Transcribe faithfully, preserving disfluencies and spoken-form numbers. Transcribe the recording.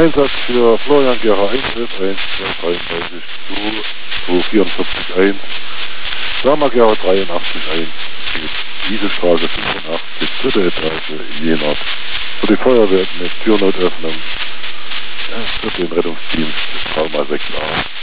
Einsatz für Florian Gera eins elf eins zwei dreiunddreißig zu zwei vierundvierzig eins. Firma Gera dreiundachtzig eins. Wiesestraße fünfundachtzig, dritte Etage, Jena. Für die Feuerwehr mit Türnotöffnung. Ja, für den Rettungsdienst Trauma sechs a.